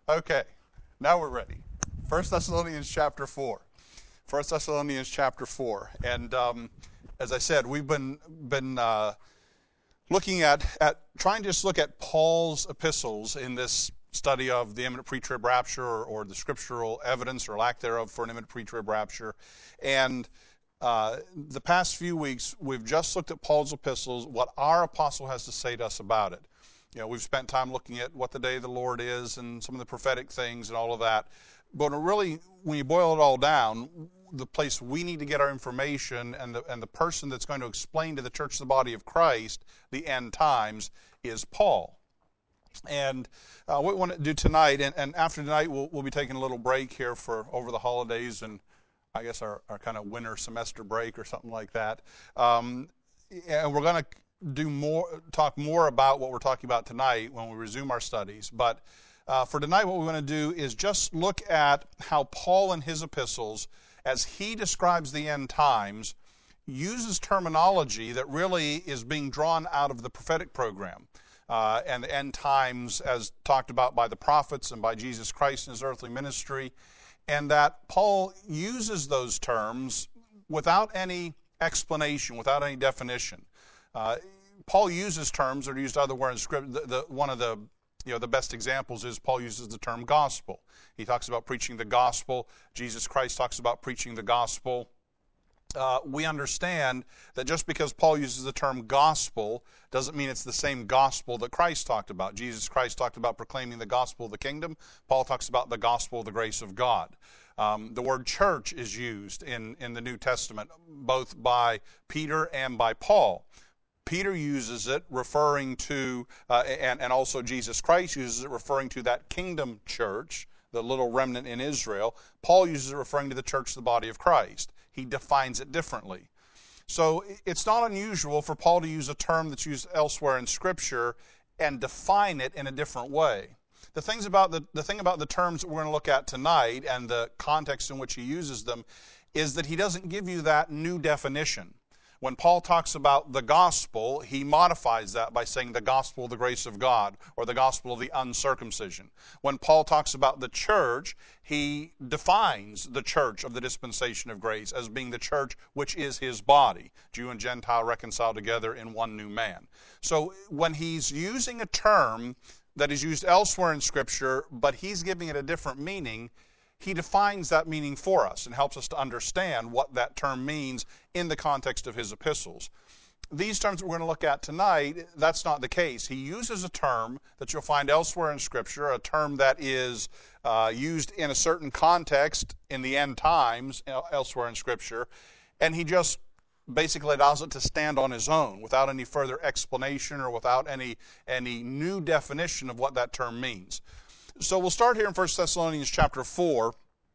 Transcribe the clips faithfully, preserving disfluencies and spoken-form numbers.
Okay, now we're ready. First Thessalonians chapter four. First Thessalonians chapter four. And um, as I said, we've been been uh, looking at, at trying to just look at Paul's epistles in this study of the imminent pre-trib rapture or, or the scriptural evidence or lack thereof for an imminent pre-trib rapture. And uh, the past few weeks, we've just looked at Paul's epistles, what our apostle has to say to us about it. You know, we've spent time looking at what the day of the Lord is and some of the prophetic things and all of that. But really, when you boil it all down, the place we need to get our information and the, and the person that's going to explain to the church, the body of Christ, the end times, is Paul. And uh, what we want to do tonight, and, and after tonight, we'll, we'll be taking a little break here for over the holidays and I guess our, our kind of winter semester break or something like that. Um, and we're going to do more, talk more about what we're talking about tonight when we resume our studies. But uh, for tonight, what we want to do is just look at how Paul in his epistles, as he describes the end times, uses terminology that really is being drawn out of the prophetic program. Uh, and the end times as talked about by the prophets and by Jesus Christ in his earthly ministry. And that Paul uses those terms without any explanation, without any definition. Uh, Paul uses terms that are used otherwhere in Scripture. The, the, one of the you know the best examples is Paul uses the term gospel. He talks about preaching the gospel. Jesus Christ talks about preaching the gospel. Uh, we understand that just because Paul uses the term gospel doesn't mean it's the same gospel that Christ talked about. Jesus Christ talked about proclaiming the gospel of the kingdom. Paul talks about the gospel of the grace of God. Um, the word church is used in, in the New Testament, both by Peter and by Paul. Peter uses it referring to, uh, and, and also Jesus Christ uses it referring to that kingdom church, the little remnant in Israel. Paul uses it referring to the church, the body of Christ. He defines it differently. So it's not unusual for Paul to use a term that's used elsewhere in Scripture and define it in a different way. The things about the, the thing about the terms that we're going to look at tonight and the context in which he uses them is that he doesn't give you that new definition. When Paul talks about the gospel, he modifies that by saying the gospel of the grace of God or the gospel of the uncircumcision. When Paul talks about the church, he defines the church of the dispensation of grace as being the church which is his body, Jew and Gentile reconciled together in one new man. So when he's using a term that is used elsewhere in Scripture, but he's giving it a different meaning, he defines that meaning for us and helps us to understand what that term means in the context of his epistles. These terms that we're going to look at tonight, that's not the case. He uses a term that you'll find elsewhere in Scripture, a term that is uh, used in a certain context in the end times elsewhere in Scripture, and he just basically allows it to stand on his own without any further explanation or without any, any new definition of what that term means. So we'll start here in First Thessalonians chapter four.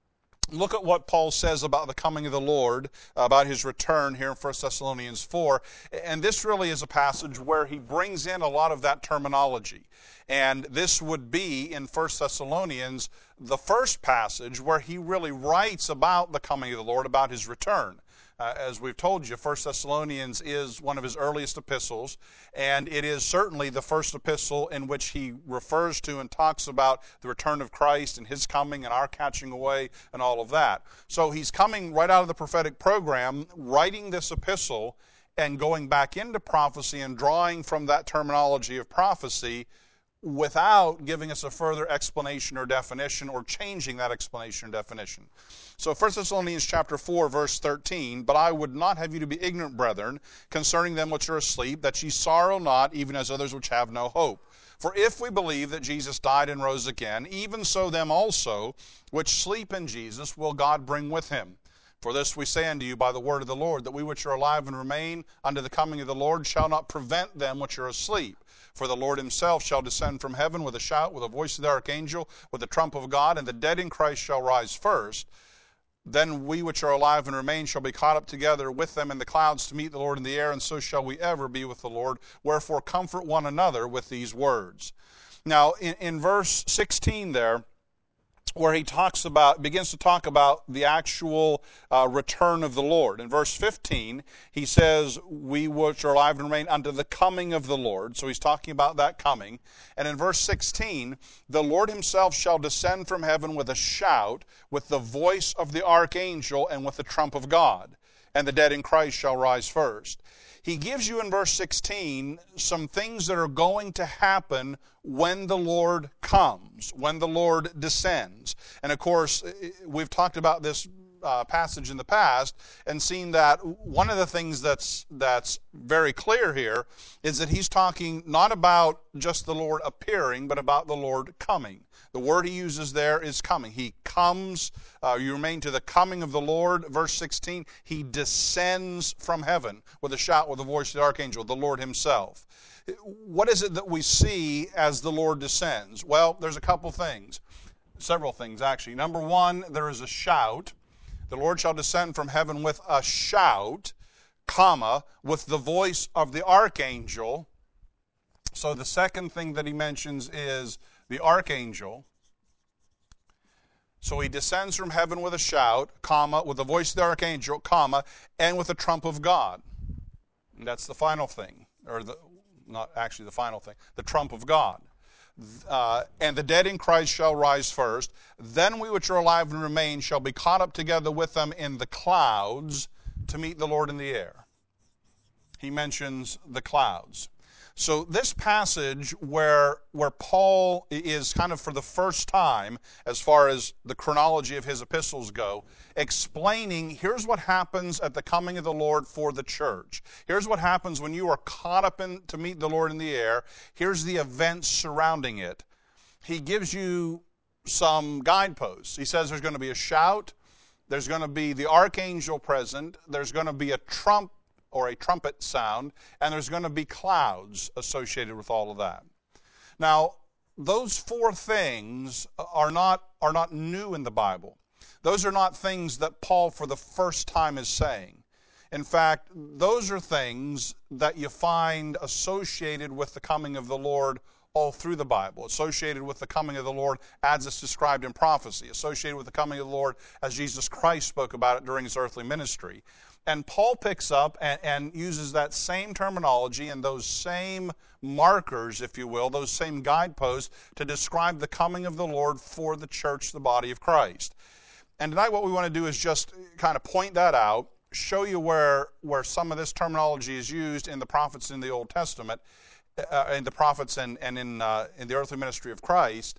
Look at what Paul says about the coming of the Lord, about his return here in First Thessalonians four. And this really is a passage where he brings in a lot of that terminology. And this would be in First Thessalonians the first passage where he really writes about the coming of the Lord, about his return. Uh, as we've told you, First Thessalonians is one of his earliest epistles, and it is certainly the first epistle in which he refers to and talks about the return of Christ and his coming and our catching away and all of that. So he's coming right out of the prophetic program, writing this epistle and going back into prophecy and drawing from that terminology of prophecy without giving us a further explanation or definition or changing that explanation or definition. So First Thessalonians chapter four, verse thirteen, "But I would not have you to be ignorant, brethren, concerning them which are asleep, that ye sorrow not, even as others which have no hope. For if we believe that Jesus died and rose again, even so them also which sleep in Jesus will God bring with him. For this we say unto you by the word of the Lord, that we which are alive and remain unto the coming of the Lord shall not prevent them which are asleep. For the Lord himself shall descend from heaven with a shout, with the voice of the archangel, with the trump of God, and the dead in Christ shall rise first. Then we which are alive and remain shall be caught up together with them in the clouds to meet the Lord in the air, and so shall we ever be with the Lord. Wherefore comfort one another with these words." Now, in, in verse sixteen there, where he talks about, begins to talk about the actual uh, return of the Lord. In verse fifteen, he says, we which are alive and remain unto the coming of the Lord. So he's talking about that coming. And in verse sixteen, the Lord himself shall descend from heaven with a shout, with the voice of the archangel, and with the trump of God. And the dead in Christ shall rise first. He gives you in verse sixteen some things that are going to happen when the Lord comes, when the Lord descends. And of course, we've talked about this uh, passage in the past and seen that one of the things that's that's very clear here is that he's talking not about just the Lord appearing, but about the Lord coming. The word he uses there is coming. He comes, uh, you remain to the coming of the Lord. Verse sixteen, he descends from heaven with a shout, with the voice of the archangel, the Lord himself. What is it that we see as the Lord descends? Well, there's a couple things, several things actually. Number one, there is a shout. The Lord shall descend from heaven with a shout, comma, with the voice of the archangel. So the second thing that he mentions is the archangel. So he descends from heaven with a shout, comma, with the voice of the archangel, comma, and with the trump of God. And that's the final thing, or the, not actually the final thing, the trump of God. Uh, and the dead in Christ shall rise first. Then we which are alive and remain shall be caught up together with them in the clouds to meet the Lord in the air. He mentions the clouds. So this passage where where Paul is kind of for the first time, as far as the chronology of his epistles go, explaining here's what happens at the coming of the Lord for the church. Here's what happens when you are caught up in, to meet the Lord in the air. Here's the events surrounding it. He gives you some guideposts. He says there's going to be a shout, there's going to be the archangel present, there's going to be a trump or a trumpet sound, and there's going to be clouds associated with all of that. Now, those four things are not, are not new in the Bible. Those are not things that Paul for the first time is saying. In fact, those are things that you find associated with the coming of the Lord all through the Bible, associated with the coming of the Lord as it's described in prophecy, associated with the coming of the Lord as Jesus Christ spoke about it during his earthly ministry. And Paul picks up and, and uses that same terminology and those same markers, if you will, those same guideposts to describe the coming of the Lord for the church, the body of Christ. And tonight what we want to do is just kind of point that out, show you where, where some of this terminology is used in the prophets in the Old Testament, uh, in the prophets and, and in, uh, in the earthly ministry of Christ,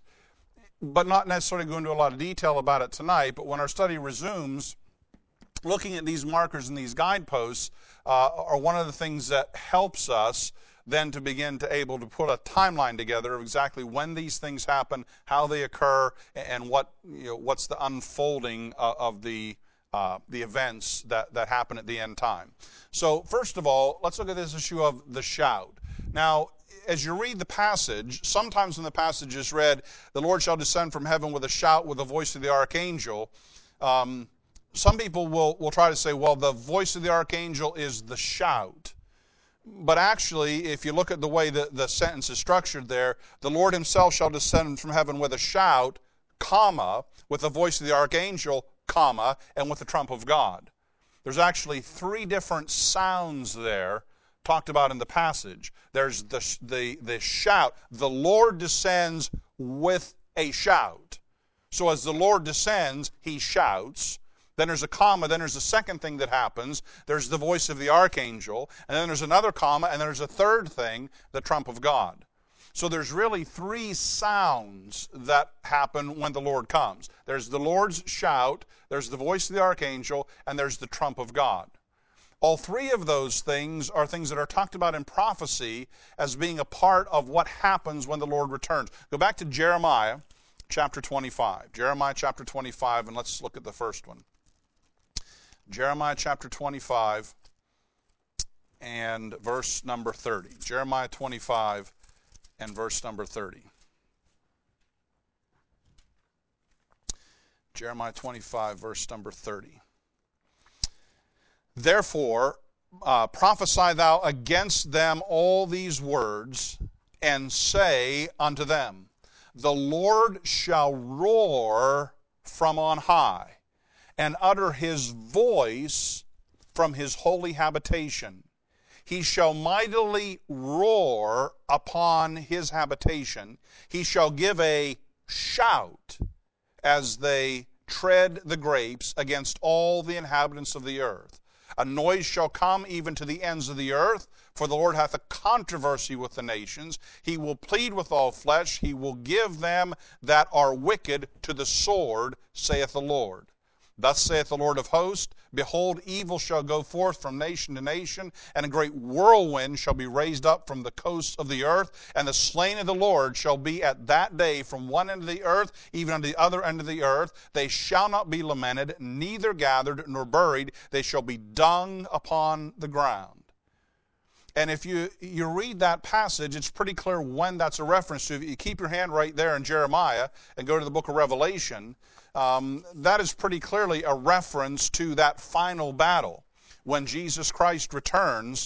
but not necessarily go into a lot of detail about it tonight. But when our study resumes, looking at these markers and these guideposts uh, are one of the things that helps us then to begin to able to put a timeline together of exactly when these things happen, how they occur, and what, you know, what's the unfolding uh, of the uh, the events that, that happen at the end time. So first of all, let's look at this issue of the shout. Now, as you read the passage, sometimes when the passage is read, the Lord shall descend from heaven with a shout, with the voice of the archangel, um, some people will, will try to say, well, the voice of the archangel is the shout. But actually, if you look at the way the, the sentence is structured there, the Lord himself shall descend from heaven with a shout, comma, with the voice of the archangel, comma, and with the trump of God. There's actually three different sounds there talked about in the passage. There's the, the, the shout. The Lord descends with a shout. So as the Lord descends, he shouts. Then there's a comma, then there's a second thing that happens. There's the voice of the archangel, and then there's another comma, and then there's a third thing, the trump of God. So there's really three sounds that happen when the Lord comes. There's the Lord's shout, there's the voice of the archangel, and there's the trump of God. All three of those things are things that are talked about in prophecy as being a part of what happens when the Lord returns. Go back to Jeremiah chapter twenty-five. Jeremiah chapter twenty-five, and let's look at the first one. Jeremiah chapter twenty-five and verse number thirty. Jeremiah twenty-five and verse number thirty. Jeremiah twenty-five, verse number thirty. Therefore, uh, prophesy thou against them all these words, and say unto them, the Lord shall roar from on high, and utter his voice from his holy habitation. He shall mightily roar upon his habitation. He shall give a shout as they tread the grapes against all the inhabitants of the earth. A noise shall come even to the ends of the earth, for the Lord hath a controversy with the nations. He will plead with all flesh. He will give them that are wicked to the sword, saith the Lord. Thus saith the Lord of hosts, behold, evil shall go forth from nation to nation, and a great whirlwind shall be raised up from the coasts of the earth, and the slain of the Lord shall be at that day from one end of the earth, even unto the other end of the earth. They shall not be lamented, neither gathered nor buried. They shall be dung upon the ground. And if you, you read that passage, it's pretty clear when that's a reference to. If you keep your hand right there in Jeremiah and go to the book of Revelation, um, that is pretty clearly a reference to that final battle when Jesus Christ returns.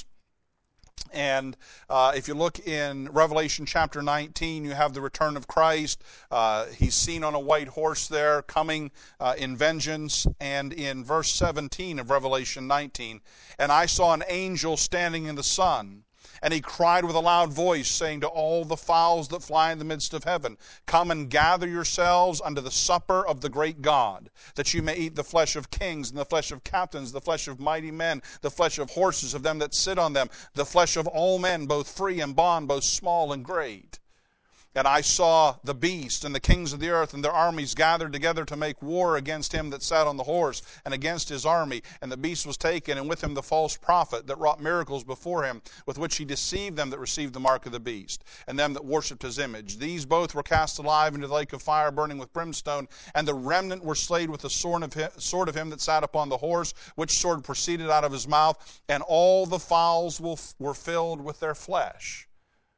And uh, if you look in Revelation chapter nineteen, you have the return of Christ. Uh, he's seen on a white horse there, coming uh, in vengeance. And in verse seventeen of Revelation nineteen, and I saw an angel standing in the sun, and he cried with a loud voice, saying to all the fowls that fly in the midst of heaven, come and gather yourselves unto the supper of the great God, that you may eat the flesh of kings, and the flesh of captains, the flesh of mighty men, the flesh of horses, of them that sit on them, the flesh of all men, both free and bond, both small and great. And I saw the beast and the kings of the earth and their armies gathered together to make war against him that sat on the horse and against his army. And the beast was taken, and with him the false prophet that wrought miracles before him, with which he deceived them that received the mark of the beast, and them that worshipped his image. These both were cast alive into the lake of fire burning with brimstone, and the remnant were slain with the sword of him, sword of him that sat upon the horse, which sword proceeded out of his mouth, and all the fowls were filled with their flesh.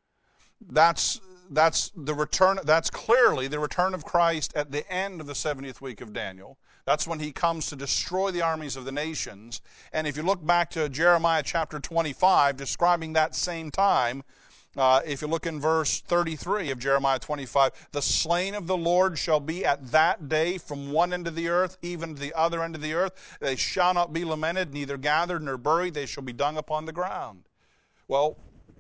That's That's the return. That's clearly the return of Christ at the end of the seventieth week of Daniel. That's when he comes to destroy the armies of the nations. And if you look back to Jeremiah chapter twenty-five, describing that same time, uh, if you look in verse thirty-three of Jeremiah twenty-five, the slain of the Lord shall be at that day from one end of the earth, even to the other end of the earth. They shall not be lamented, neither gathered nor buried. They shall be dung upon the ground. Well,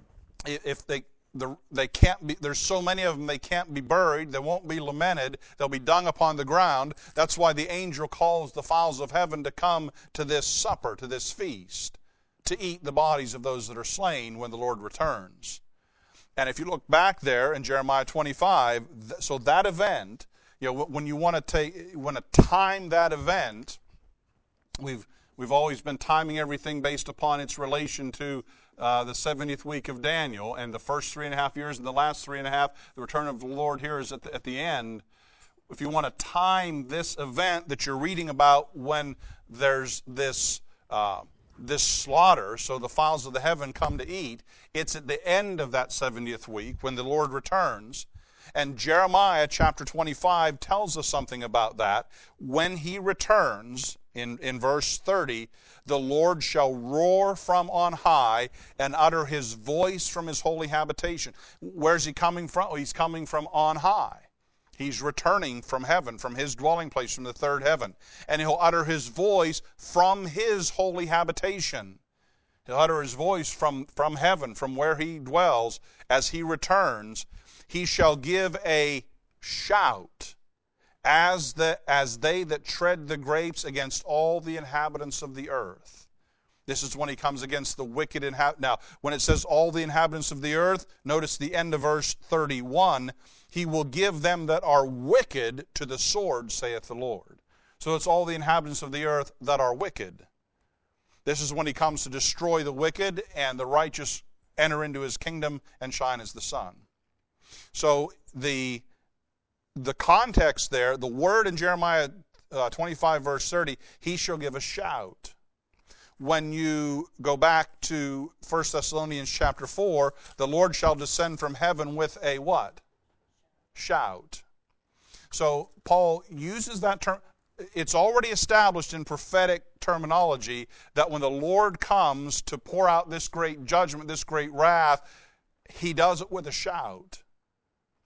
if they... The, they can't be, there's so many of them, they can't be buried, they won't be lamented, they'll be dung upon the ground. That's why the angel calls the fowls of heaven to come to this supper, to this feast, to eat the bodies of those that are slain when the Lord returns. And if you look back there in Jeremiah twenty-five, so that event, you know, when you want to take, want to time that event, we've we've always been timing everything based upon its relation to Uh, the seventieth week of Daniel, and the first three and a half years and the last three and a half, the return of the Lord here is at the, at the end. If you want to time this event that you're reading about when there's this uh, this slaughter, so the fowls of the heaven come to eat, it's at the end of that seventieth week when the Lord returns. And Jeremiah chapter twenty-five tells us something about that. When he returns, in, in verse thirty, the Lord shall roar from on high and utter his voice from his holy habitation. Where's he coming from? He's coming from on high. He's returning from heaven, from his dwelling place, from the third heaven. And he'll utter his voice from his holy habitation. He'll utter his voice from, from heaven, from where he dwells, as he returns. He shall give a shout as the as they that tread the grapes against all the inhabitants of the earth. This is when he comes against the wicked inhabitants. Now, when it says all the inhabitants of the earth, notice the end of verse thirty-one. He will give them that are wicked to the sword, saith the Lord. So it's all the inhabitants of the earth that are wicked. This is when he comes to destroy the wicked, and the righteous enter into his kingdom and shine as the sun. So the the context there, the word in Jeremiah uh, twenty-five verse thirty, he shall give a shout. When you go back to First Thessalonians chapter four, the Lord shall descend from heaven with a what? Shout. So Paul uses that term. It's already established in prophetic terminology that when the Lord comes to pour out this great judgment, this great wrath, he does it with a shout.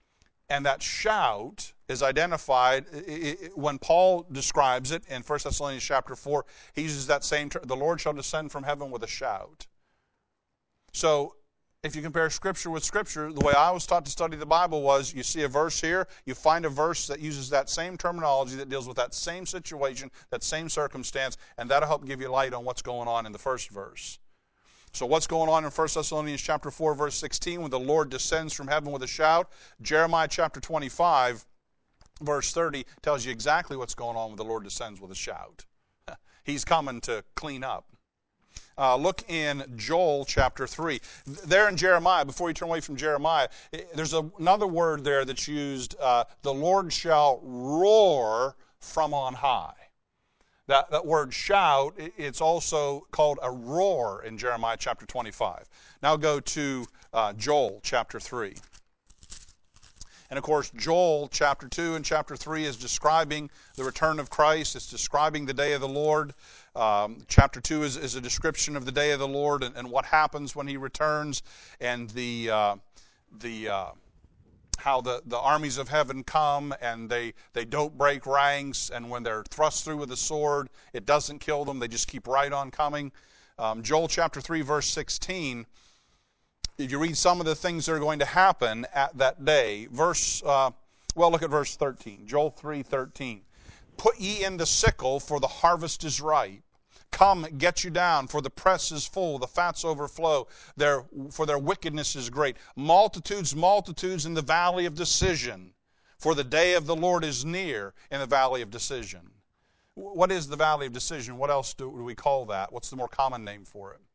And that shout is identified when Paul describes it in First Thessalonians chapter four. He uses that same term, the Lord shall descend from heaven with a shout. So if you compare Scripture with Scripture, the way I was taught to study the Bible was you see a verse here, you find a verse that uses that same terminology that deals with that same situation, that same circumstance, and that'll help give you light on what's going on in the first verse. So what's going on in First Thessalonians chapter four, verse sixteen, when the Lord descends from heaven with a shout? Jeremiah chapter twenty-five, verse thirty, tells you exactly what's going on when the Lord descends with a shout. He's coming to clean up. Uh, look in Joel chapter three. There in Jeremiah, before you turn away from Jeremiah, there's a, another word there that's used, uh, the Lord shall roar from on high. That, that word shout, it's also called a roar in Jeremiah chapter twenty-five. Now go to uh, Joel chapter three. And of course, Joel chapter two and chapter three is describing the return of Christ. It's describing the day of the Lord. Um, chapter two is, is a description of the day of the Lord and, and what happens when he returns, and the uh, the uh, how the, the armies of heaven come and they, they don't break ranks, and when they're thrust through with a sword, it doesn't kill them. They just keep right on coming. Um, Joel chapter three, verse sixteen, if you read some of the things that are going to happen at that day, verse, uh, well, look at verse thirteen. Joel three thirteen. Put ye in the sickle, for the harvest is ripe. Come, get you down, for the press is full, the fats overflow, their, for their wickedness is great. Multitudes, multitudes in the valley of decision, for the day of the Lord is near in the valley of decision. What is the valley of decision? What else do we call that? What's the more common name for it?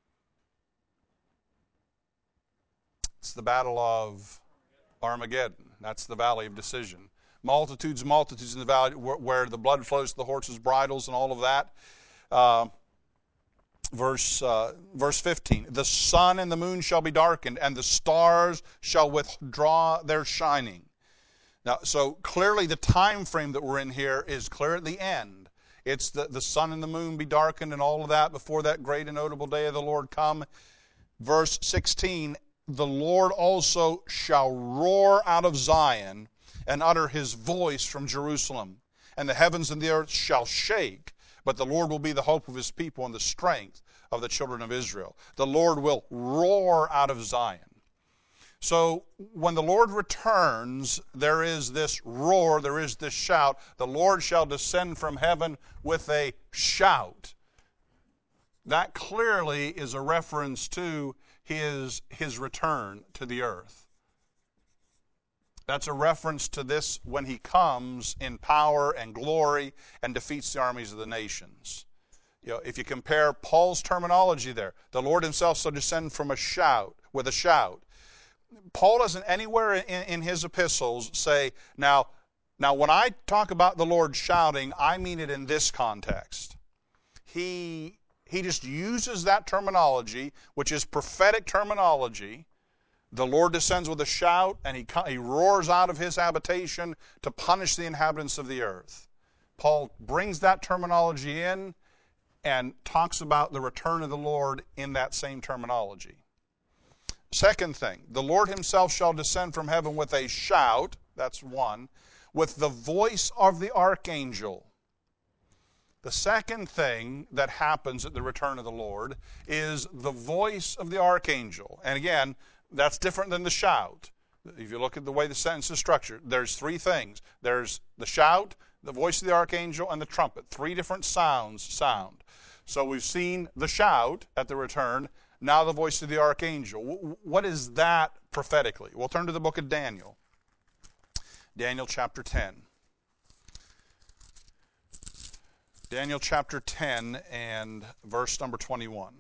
It's the battle of Armageddon. That's the valley of decision. Multitudes, multitudes in the valley where the blood flows to the horses' bridles and all of that. Uh, verse uh, verse fifteen, the sun and the moon shall be darkened, and the stars shall withdraw their shining. Now, so clearly the time frame that we're in here is clear at the end. It's the, the sun and the moon be darkened and all of that before that great and notable day of the Lord come. Verse sixteen, the Lord also shall roar out of Zion and utter his voice from Jerusalem, and the heavens and the earth shall shake. But the Lord will be the hope of his people and the strength of the children of Israel. The Lord will roar out of Zion. So when the Lord returns, there is this roar, there is this shout. The Lord shall descend from heaven with a shout. That clearly is a reference to his, his return to the earth. That's a reference to this when he comes in power and glory and defeats the armies of the nations. You know, if you compare Paul's terminology there, the Lord himself shall descend from a shout, with a shout. Paul doesn't anywhere in, in his epistles say, now, now when I talk about the Lord shouting, I mean it in this context. He, he just uses that terminology, which is prophetic terminology. The Lord descends with a shout, and he, he roars out of his habitation to punish the inhabitants of the earth. Paul brings that terminology in and talks about the return of the Lord in that same terminology. Second thing, the Lord himself shall descend from heaven with a shout, that's one, with the voice of the archangel. The second thing that happens at the return of the Lord is the voice of the archangel. And again, that's different than the shout. If you look at the way the sentence is structured, there's three things. There's the shout, the voice of the archangel, and the trumpet. Three different sounds sound. So we've seen the shout at the return, now the voice of the archangel. What is that prophetically? We'll turn to the book of Daniel. Daniel chapter ten. Daniel chapter ten and verse number twenty-one.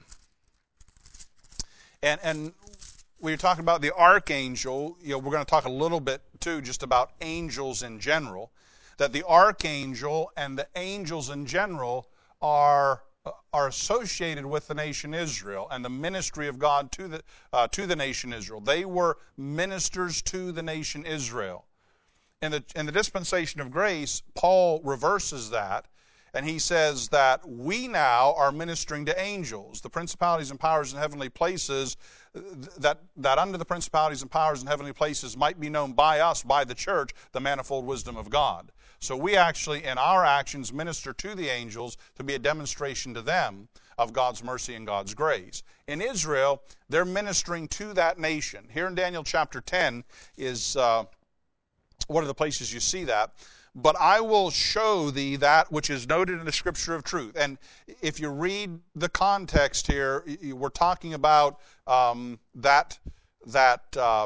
And and we were talking about the archangel. You know, we're going to talk a little bit too just about angels in general. That the archangel and the angels in general are are associated with the nation Israel and the ministry of God to the uh, to the nation Israel. They were ministers to the nation Israel. In the in the dispensation of grace, Paul reverses that, And he says that we now are ministering to angels, the principalities and powers in heavenly places, that, that under the principalities and powers in heavenly places might be known by us, by the church, the manifold wisdom of God. So we actually, in our actions, minister to the angels to be a demonstration to them of God's mercy and God's grace. In Israel, they're ministering to that nation. Here in Daniel chapter ten is uh, one of the places you see that. But I will show thee that which is noted in the scripture of truth. And if you read the context here, we're talking about um, that, that uh,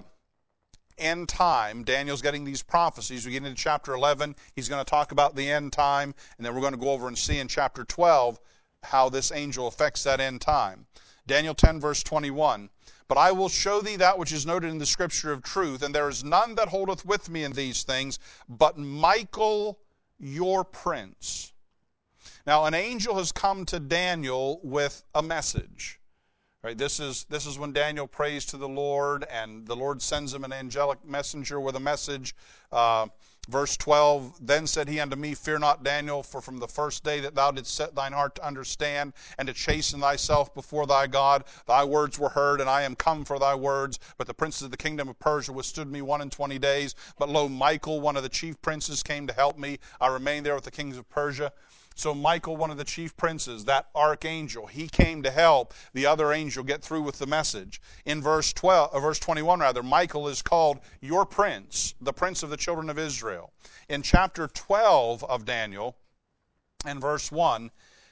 end time. Daniel's getting these prophecies. We get into chapter eleven. He's going to talk about the end time. And then we're going to go over and see in chapter twelve how this angel affects that end time. Daniel ten, verse twenty-one. But I will show thee that which is noted in the scripture of truth, and there is none that holdeth with me in these things, but Michael your prince. Now, an angel has come to Daniel with a message. Right, this is this is when Daniel prays to the Lord, and the Lord sends him an angelic messenger with a message. Uh, verse twelve, then said he unto me, fear not, Daniel, for from the first day that thou didst set thine heart to understand and to chasten thyself before thy God, thy words were heard, and I am come for thy words. But the princes of the kingdom of Persia withstood me one and twenty days. But lo, Michael, one of the chief princes, came to help me. I remained there with the kings of Persia. So Michael, one of the chief princes, that archangel, he came to help the other angel get through with the message. In verse twelve, or verse twenty-one rather, Michael is called your prince, the prince of the children of Israel. In chapter twelve of Daniel, and verse one,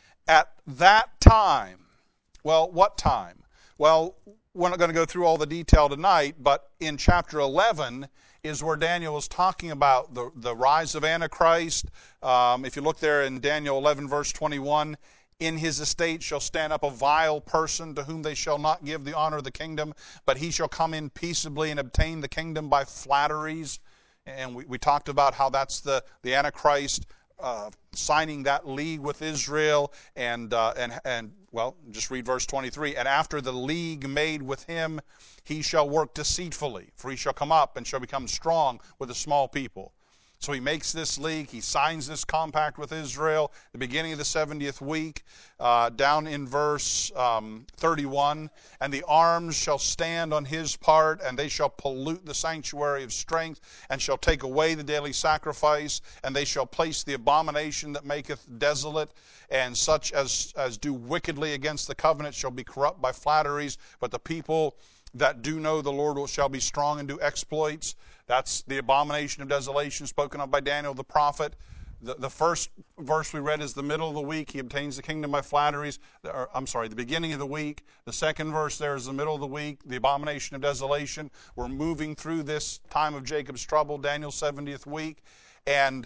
at that time, well, what time? Well, we're not going to go through all the detail tonight, but in chapter eleven is where Daniel is talking about the, the rise of Antichrist. Um, if you look there in Daniel eleven, verse twenty-one, in his estate shall stand up a vile person to whom they shall not give the honor of the kingdom, but he shall come in peaceably and obtain the kingdom by flatteries. And we, we talked about how that's the, the Antichrist uh, signing that league with Israel, and, uh, and, and well, just read verse twenty-three. And after the league made with him, he shall work deceitfully, for he shall come up and shall become strong with a small people. So he makes this league, he signs this compact with Israel, the beginning of the seventieth week, uh, down in verse um, thirty-one. And the arms shall stand on his part, and they shall pollute the sanctuary of strength, and shall take away the daily sacrifice, and they shall place the abomination that maketh desolate, and such as, as do wickedly against the covenant shall be corrupt by flatteries, but the people that do know the Lord shall be strong and do exploits. That's the abomination of desolation spoken of by Daniel the prophet. The, the first verse we read is the middle of the week. He obtains the kingdom by flatteries. Or, I'm sorry, the beginning of the week. The second verse there is the middle of the week, the abomination of desolation. We're moving through this time of Jacob's trouble, Daniel's seventieth week. And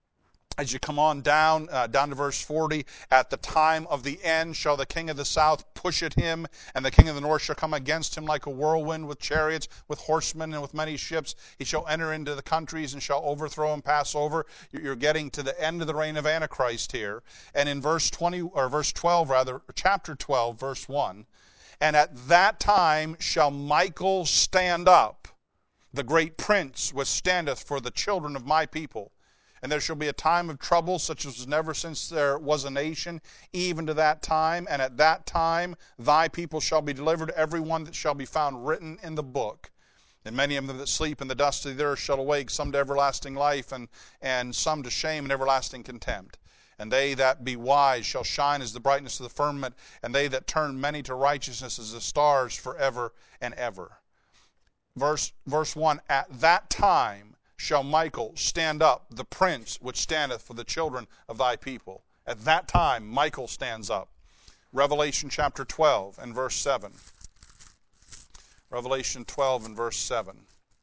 as you come on down, uh, down to verse forty, at the time of the end shall the king of the south push at him, and the king of the north shall come against him like a whirlwind with chariots, with horsemen, and with many ships. He shall enter into the countries and shall overthrow and pass over. You're getting to the end of the reign of Antichrist here. And in verse twenty, or verse twelve rather, chapter twelve, verse one, and at that time shall Michael stand up, the great prince which standeth for the children of my people. And there shall be a time of trouble such as was never since there was a nation, even to that time. And at that time thy people shall be delivered, every one that shall be found written in the book. And many of them that sleep in the dust of the earth shall awake, some to everlasting life, and, and some to shame and everlasting contempt. And they that be wise shall shine as the brightness of the firmament, and they that turn many to righteousness as the stars forever and ever. Verse, verse one, at that time shall Michael stand up, the prince which standeth for the children of thy people. At that time, Michael stands up. Revelation chapter twelve and verse seven. Revelation twelve and verse seven.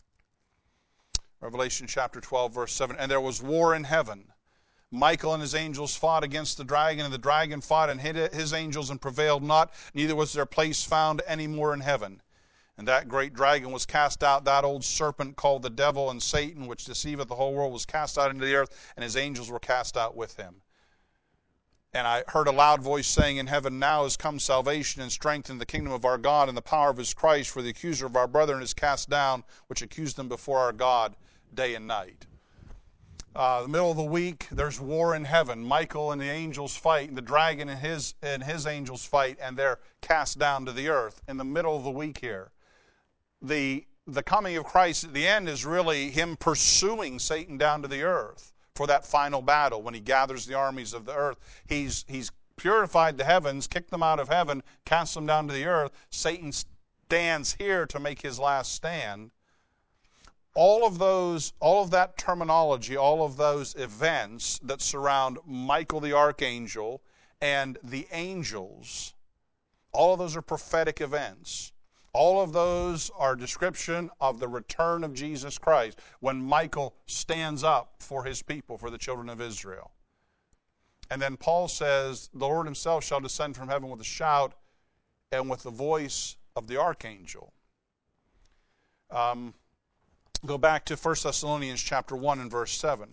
Revelation chapter twelve, verse seven. And there was war in heaven. Michael and his angels fought against the dragon, and the dragon fought and hid his angels and prevailed not, neither was their place found any more in heaven. And that great dragon was cast out, that old serpent called the devil and Satan, which deceiveth the whole world, was cast out into the earth, and his angels were cast out with him. And I heard a loud voice saying in heaven, now is come salvation and strength in the kingdom of our God and the power of his Christ, for the accuser of our brethren is cast down, which accused them before our God day and night. Uh, the middle of the week, there's war in heaven. Michael and the angels fight, and the dragon and his and his angels fight, and they're cast down to the earth. In the middle of the week here, the the coming of Christ at the end is really him pursuing Satan down to the earth for that final battle when he gathers the armies of the earth. He's he's purified the heavens, kicked them out of heaven, cast them down to the earth. Satan stands here to make his last stand. All of those, all of that terminology, all of those events that surround Michael the archangel and the angels, all of those are prophetic events. All of those are description of the return of Jesus Christ when Michael stands up for his people, for the children of Israel. And then Paul says, the Lord himself shall descend from heaven with a shout and with the voice of the archangel. Um, go back to First Thessalonians chapter one and verse seven.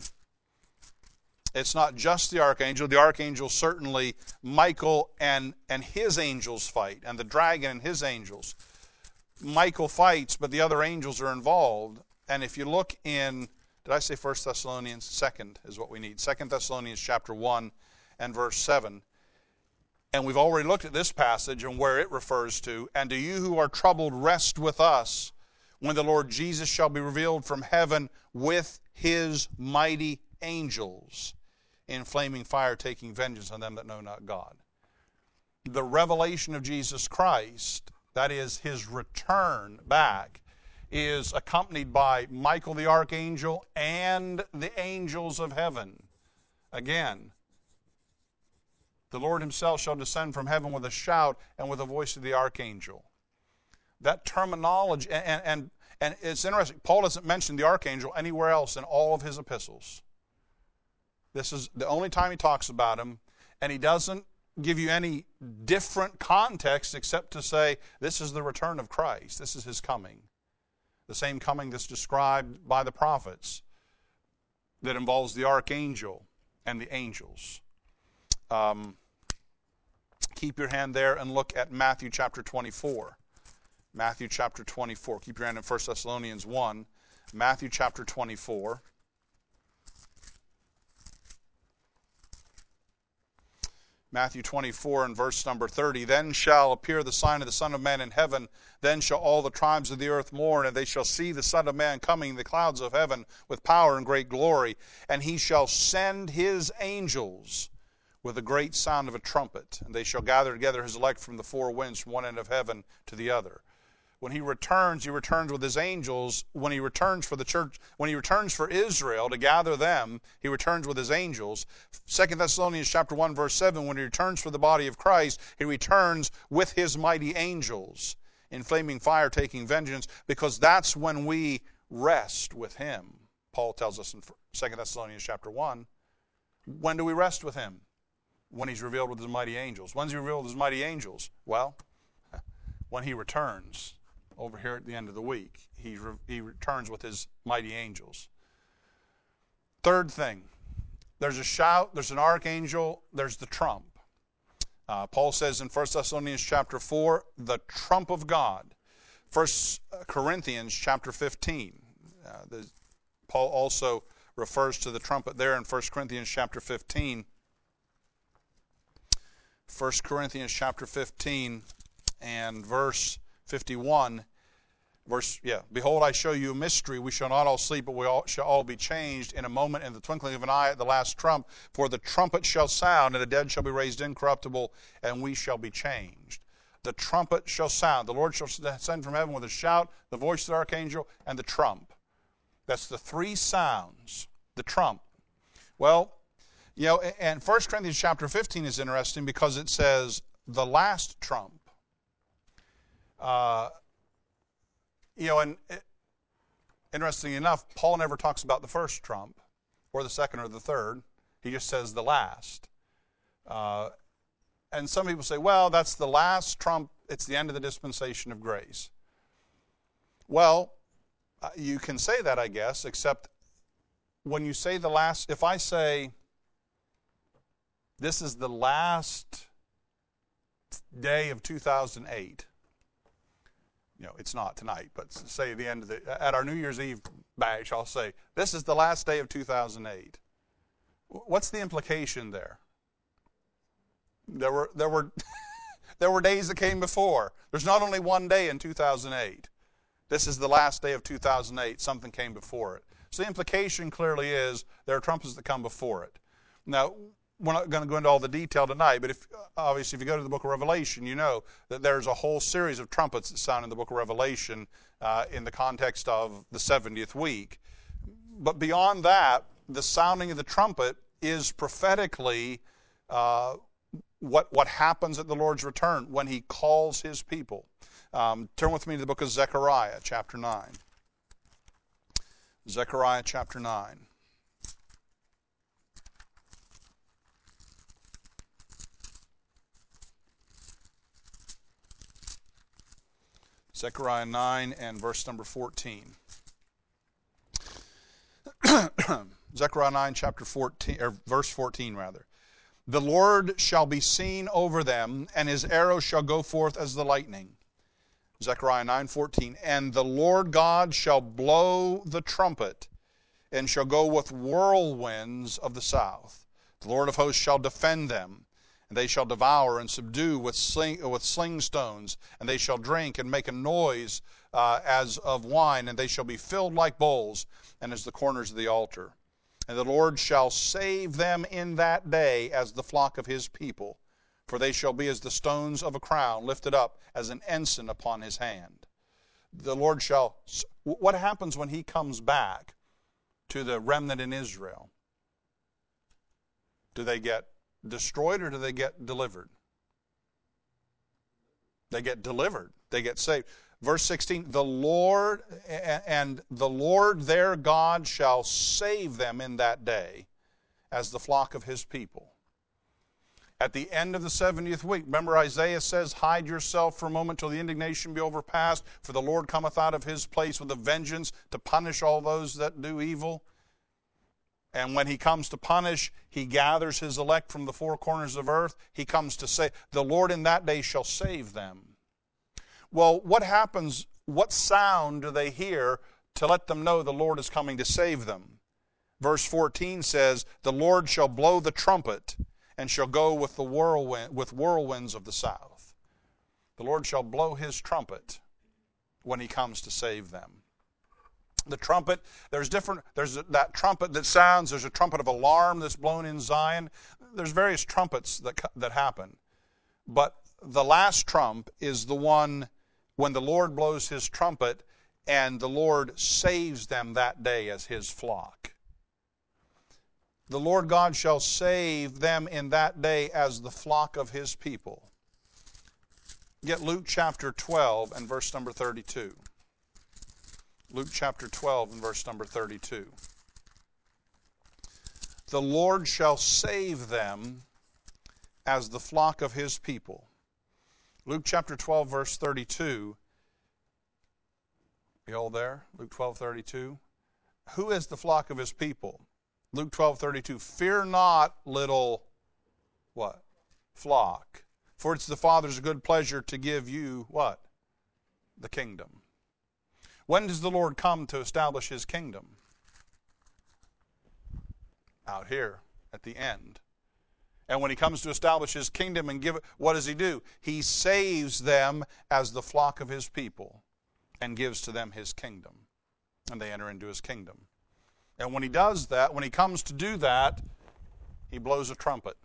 It's not just the archangel. The archangel, certainly, Michael and, and his angels fight, and the dragon and his angels. Michael fights, but the other angels are involved. And if you look in, did I say First Thessalonians? Second is what we need. Second Thessalonians chapter one and verse seven. And we've already looked at this passage and where it refers to. And do you who are troubled rest with us when the Lord Jesus shall be revealed from heaven with his mighty angels in flaming fire, taking vengeance on them that know not God. The revelation of Jesus Christ, that is his return back, is accompanied by Michael the archangel and the angels of heaven. Again, the Lord himself shall descend from heaven with a shout and with the voice of the archangel. That terminology, and, and, and it's interesting, Paul doesn't mention the archangel anywhere else in all of his epistles. This is the only time he talks about him, and he doesn't give you any different context except to say this is the return of Christ. This is his coming. The same coming that's described by the prophets that involves the archangel and the angels. Um, keep your hand there and look at Matthew chapter twenty-four. Matthew chapter twenty-four. Keep your hand in First Thessalonians one. Matthew chapter twenty-four. Matthew twenty-four and verse number thirty, then shall appear the sign of the Son of Man in heaven. Then shall all the tribes of the earth mourn, and they shall see the Son of Man coming in the clouds of heaven with power and great glory. And he shall send his angels with a great sound of a trumpet, and they shall gather together his elect from the four winds, from one end of heaven to the other. When he returns, he returns with his angels. When he returns for the church, when he returns for Israel to gather them, he returns with his angels. Second Thessalonians chapter one, verse seven, when he returns for the body of Christ, he returns with his mighty angels in flaming fire, taking vengeance, because that's when we rest with him. Paul tells us in Second Thessalonians chapter one. When do we rest with him? When he's revealed with his mighty angels. When's he revealed with his mighty angels? Well, when he returns. Over here at the end of the week, he, re- he returns with his mighty angels. Third thing, there's a shout, there's an archangel, there's the trump. Uh, Paul says in First Thessalonians chapter four, the trump of God. First Corinthians chapter fifteen. Uh, the, Paul also refers to the trumpet there in First Corinthians chapter fifteen. First Corinthians chapter fifteen and verse fifty-one, verse, yeah, behold, I show you a mystery. We shall not all sleep, but we all, shall all be changed in a moment, in the twinkling of an eye, at the last trump. For the trumpet shall sound, and the dead shall be raised incorruptible, and we shall be changed. The trumpet shall sound. The Lord shall descend from heaven with a shout, the voice of the archangel, and the trump. That's the three sounds. The trump. Well, you know, and First Corinthians chapter fifteen is interesting because it says the last trump. Uh, you know, and it, interestingly enough, Paul never talks about the first trump, or the second, or the third. He just says the last. Uh, and some people say, well, that's the last trump. It's the end of the dispensation of grace. Well, uh, you can say that, I guess, except when you say the last, if I say this is the last day of two thousand eight, you know, it's not tonight, but say the end of the, at our New Year's Eve bash, I'll say, this is the last day of two thousand eight. What's the implication there? There were there were there were days that came before. There's not only one day in two thousand eight. This is the last day of two thousand eight. Something came before it. So the implication clearly is there are trumpets that come before it. Now, we're not going to go into all the detail tonight, but if obviously if you go to the book of Revelation, you know that there's a whole series of trumpets that sound in the book of Revelation uh, in the context of the seventieth week. But beyond that, the sounding of the trumpet is prophetically uh, what, what happens at the Lord's return when He calls His people. Um, turn with me to the book of Zechariah, chapter nine. Zechariah, chapter nine. Zechariah nine and verse number fourteen. Zechariah nine, chapter fourteen, or verse fourteen rather. The Lord shall be seen over them, and His arrow shall go forth as the lightning. Zechariah nine fourteen. And the Lord God shall blow the trumpet, and shall go with whirlwinds of the south. The Lord of hosts shall defend them, and they shall devour and subdue with sling, with sling stones, and they shall drink and make a noise uh, as of wine, and they shall be filled like bowls, and as the corners of the altar. And the Lord shall save them in that day as the flock of His people, for they shall be as the stones of a crown lifted up as an ensign upon His hand. The Lord shall... What happens when He comes back to the remnant in Israel? Do they get destroyed or do they get delivered? They get delivered. They get saved. Verse sixteen, the Lord and the Lord their God shall save them in that day as the flock of His people. At the end of the seventieth week, remember Isaiah says, hide yourself for a moment till the indignation be overpast, for the Lord cometh out of His place with a vengeance to punish all those that do evil. And when He comes to punish, He gathers His elect from the four corners of earth. He comes to say, the Lord in that day shall save them. Well, what happens, what sound do they hear to let them know the Lord is coming to save them? Verse fourteen says, the Lord shall blow the trumpet and shall go with the whirlwind, with whirlwinds of the south. The Lord shall blow His trumpet when He comes to save them. The trumpet, there's different, there's that trumpet that sounds, there's a trumpet of alarm that's blown in Zion. There's various trumpets that, that happen. But the last trump is the one when the Lord blows His trumpet and the Lord saves them that day as His flock. The Lord God shall save them in that day as the flock of His people. Get Luke chapter twelve and verse number thirty-two. Luke chapter twelve and verse number thirty-two. The Lord shall save them as the flock of His people. Luke chapter twelve verse thirty-two. You all there? Luke twelve thirty-two. Who is the flock of His people? Luke twelve thirty-two. Fear not, little what? Flock. For it's the Father's good pleasure to give you what? The kingdom. When does the Lord come to establish His kingdom? Out here at the end. And when He comes to establish His kingdom and give it, what does He do? He saves them as the flock of His people and gives to them His kingdom. And they enter into His kingdom. And when He does that, when He comes to do that, He blows a trumpet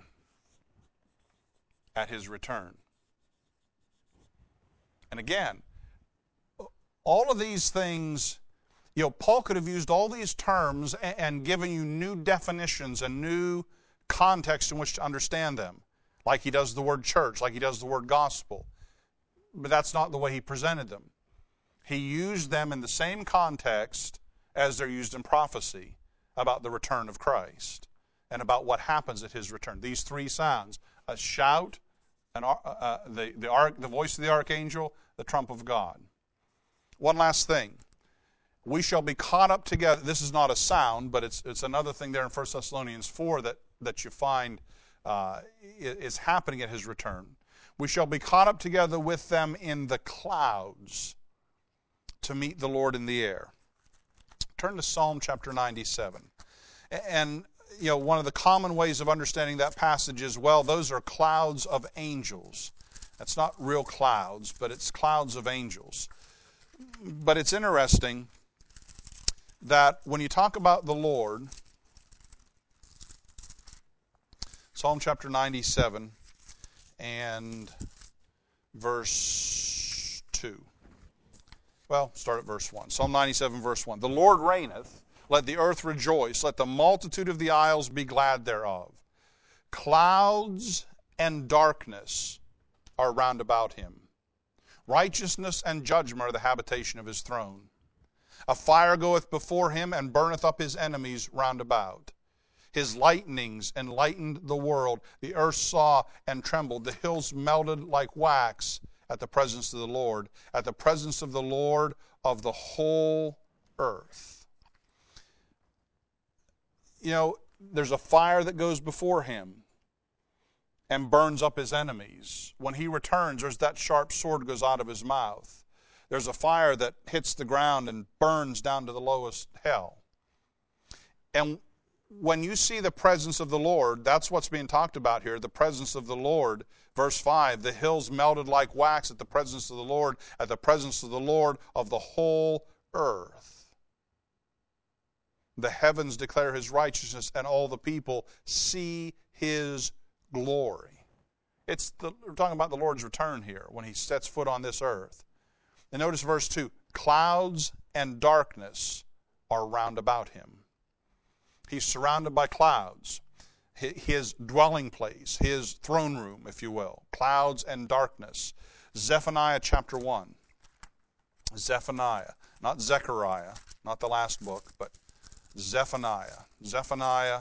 at His return. And again, all of these things, you know, Paul could have used all these terms and, and given you new definitions and new context in which to understand them, like he does the word church, like he does the word gospel. But that's not the way he presented them. He used them in the same context as they're used in prophecy about the return of Christ and about what happens at His return. These three sounds: a shout, an, uh, the, the, arch, the voice of the archangel, the trump of God. One last thing. We shall be caught up together. This is not a sound, but it's it's another thing there in First Thessalonians four that, that you find uh, is happening at His return. We shall be caught up together with them in the clouds to meet the Lord in the air. turn to Psalm chapter ninety-seven. And, you know, one of the common ways of understanding that passage is, well, those are clouds of angels. That's not real clouds, but it's clouds of angels. But it's interesting that when you talk about the Lord, Psalm chapter ninety-seven and verse two. Well, start at verse one. Psalm ninety-seven, verse one. The Lord reigneth, let the earth rejoice, let the multitude of the isles be glad thereof. Clouds and darkness are round about him. Righteousness and judgment are the habitation of his throne. A fire goeth before him, and burneth up his enemies round about. His lightnings enlightened the world. The earth saw and trembled. The hills melted like wax at the presence of the Lord, at the presence of the Lord of the whole earth. You know, there's a fire that goes before him and burns up his enemies. When he returns, there's that sharp sword goes out of his mouth. There's a fire that hits the ground and burns down to the lowest hell. And when you see the presence of the Lord, that's what's being talked about here, the presence of the Lord. Verse five, the hills melted like wax at the presence of the Lord, at the presence of the Lord of the whole earth. The heavens declare his righteousness, and all the people see his glory. It's the, we're talking about the Lord's return here, when he sets foot on this earth. And notice verse two, clouds and darkness are round about him. He's surrounded by clouds. His dwelling place, his throne room, if you will. Clouds and darkness. Zephaniah chapter one. Zephaniah. Not Zechariah, not the last book, but Zephaniah. Zephaniah,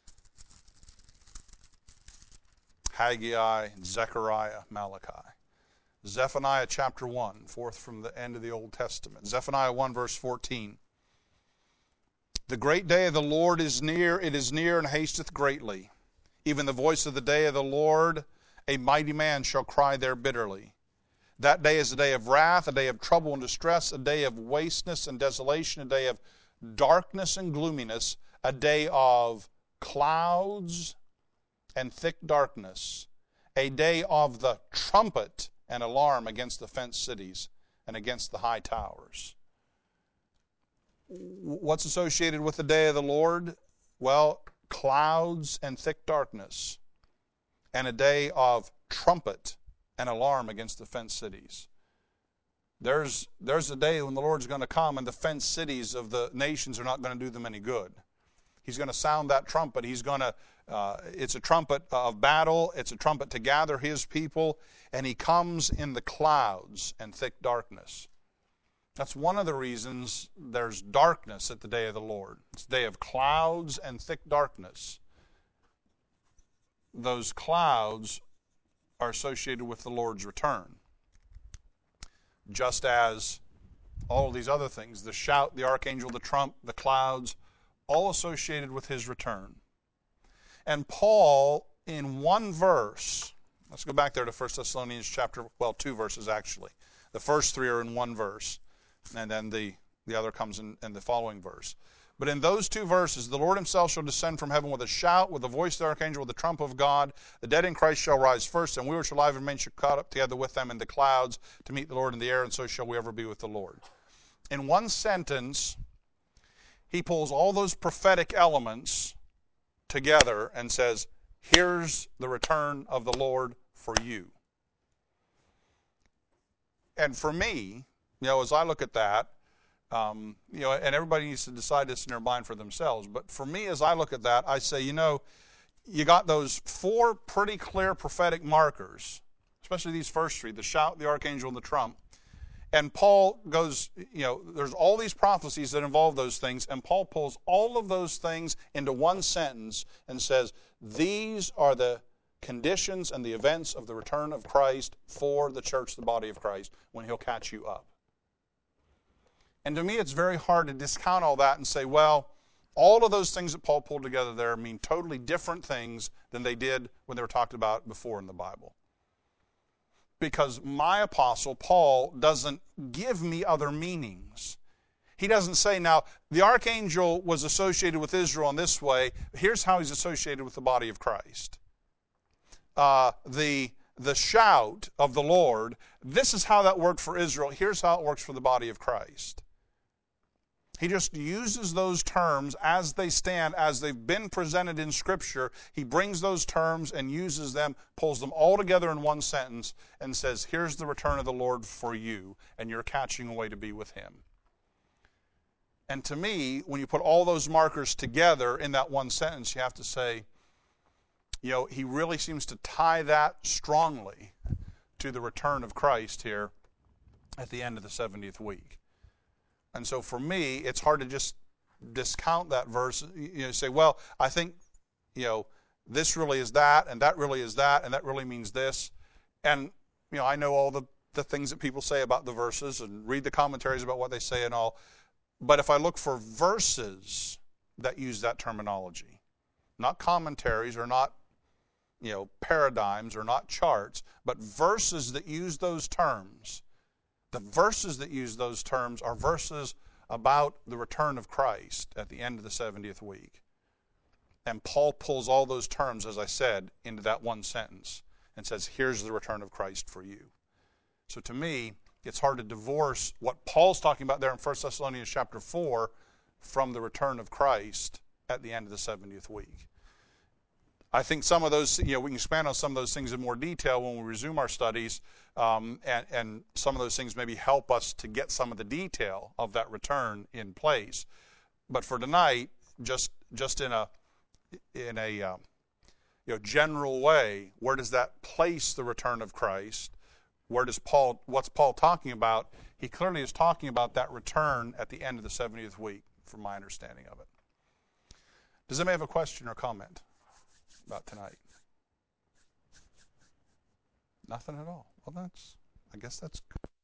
Haggai, Zechariah, Malachi. Zephaniah chapter one, forth from the end of the Old Testament. Zephaniah one verse fourteen. The great day of the Lord is near, it is near and hasteth greatly. Even the voice of the day of the Lord, a mighty man shall cry there bitterly. That day is a day of wrath, a day of trouble and distress, a day of wasteness and desolation, a day of darkness and gloominess, a day of clouds and thick darkness, a day of the trumpet and alarm against the fenced cities and against the high towers. What's associated with the day of the Lord? Well, clouds and thick darkness, and a day of trumpet and alarm against the fenced cities. There's, there's a day when the Lord's going to come, and the fenced cities of the nations are not going to do them any good. He's going to sound that trumpet. He's going to, uh, it's a trumpet of battle. It's a trumpet to gather his people, and he comes in the clouds and thick darkness. That's one of the reasons there's darkness at the day of the Lord. It's a day of clouds and thick darkness. Those clouds are associated with the Lord's return. Just as all of these other things, the shout, the archangel, the trump, the clouds, all associated with his return. And Paul, in one verse, let's go back there to First Thessalonians chapter, well, two verses actually. The first three are in one verse. And then the, the other comes in, in the following verse. But in those two verses, the Lord himself shall descend from heaven with a shout, with the voice of the archangel, with the trump of God. The dead in Christ shall rise first, and we which are alive and remain shall caught up together with them in the clouds to meet the Lord in the air, and so shall we ever be with the Lord. In one sentence, he pulls all those prophetic elements together and says, here's the return of the Lord for you. And for me, you know, as I look at that, um, you know, and everybody needs to decide this in their mind for themselves. But for me, as I look at that, I say, you know, you got those four pretty clear prophetic markers, especially these first three, the shout, the archangel, and the trump. And Paul goes, you know, there's all these prophecies that involve those things, and Paul pulls all of those things into one sentence and says, these are the conditions and the events of the return of Christ for the church, the body of Christ, when he'll catch you up. And to me, it's very hard to discount all that and say, well, all of those things that Paul pulled together there mean totally different things than they did when they were talked about before in the Bible. Because my apostle, Paul, doesn't give me other meanings. He doesn't say, now, the archangel was associated with Israel in this way. Here's how he's associated with the body of Christ. Uh, the, the shout of the Lord, this is how that worked for Israel. Here's how it works for the body of Christ. He just uses those terms as they stand, as they've been presented in Scripture. He brings those terms and uses them, pulls them all together in one sentence, and says, here's the return of the Lord for you, and you're catching away to be with Him. And to me, when you put all those markers together in that one sentence, you have to say, you know, he really seems to tie that strongly to the return of Christ here at the end of the seventieth week. And so for me, it's hard to just discount that verse. You know, say, well, I think, you know, this really is that, and that really is that, and that really means this. And, you know, I know all the, the things that people say about the verses and read the commentaries about what they say and all. But if I look for verses that use that terminology, not commentaries or not, you know, paradigms or not charts, but verses that use those terms, the verses that use those terms are verses about the return of Christ at the end of the seventieth week. And Paul pulls all those terms, as I said, into that one sentence and says, here's the return of Christ for you. So to me, it's hard to divorce what Paul's talking about there in First Thessalonians chapter four from the return of Christ at the end of the seventieth week. I think some of those, you know, we can expand on some of those things in more detail when we resume our studies, um, and, and some of those things maybe help us to get some of the detail of that return in place. But for tonight, just just in a in a um, you know general way, where does that place the return of Christ? Where does Paul? What's Paul talking about? He clearly is talking about that return at the end of the seventieth week, from my understanding of it. Does anybody have a question or comment about tonight? Nothing at all. Well, that's, I guess that's good.